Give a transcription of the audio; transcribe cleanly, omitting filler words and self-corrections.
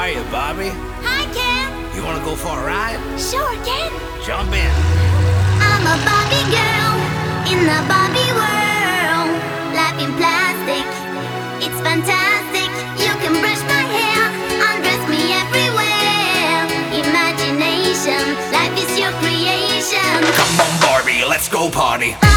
are you, Barbie? Hi, Ken. You wanna go for a ride? Sure, Ken. Jump in. I'm a Barbie girl in the Barbie world. Life in plastic, it's fantastic. You can brush my hair, undress me everywhere. Imagination, life is your creation. Come on, Barbie, let's go party.